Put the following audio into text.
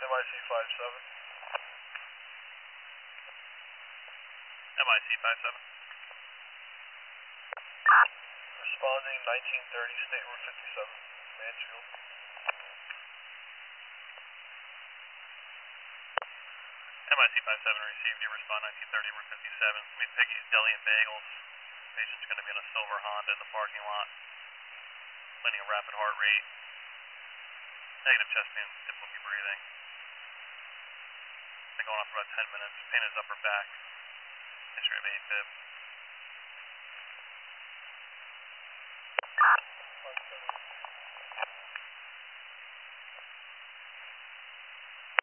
MIC 57. MIC 57. Responding 1930 State Route 57, Mansfield. MIC 57 received. You respond 1930 Route 57. We Piggy's Deli and Bagels. Patient's going to be in a silver Honda in the parking lot. Leading a rapid heart rate. Negative chest pain, difficulty breathing. Been going on for about 10 minutes. Pain in his upper back. History of AFib.